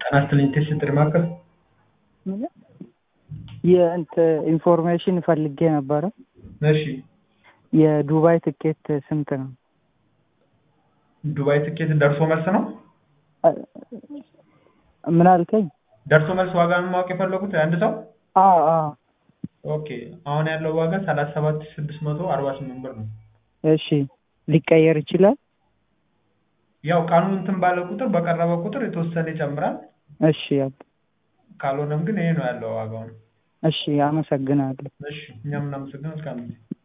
አናስተልኝ ተሽጥር ማከል የእንት ኢንፎርሜሽን ፈልጌ ነበር። እሺ የዱባይ ትኬት ስንት ነው? ዱባይ ትኬት ደርሶ መልስ ነው? ምን አልከኝ? ደርሶ መልስ ዋጋ ማወቅ የፈለጉት አንድ ሰው? አዎ ኦኬ አሁን ያለው ዋጋ 37648 ብር ነው። እሺ ሊቀየር ይችላል? ያው ቃኑን እንትን ባለ ቁጥር በቀረበ ቁጥር የተወሰነ ይጨምራል። እሺ ካልሆነም ግን ይሄ ነው ያለው ዋጋው። እሺ አመሰግናለሁ። እሺ እኛም እናመሰግናለን።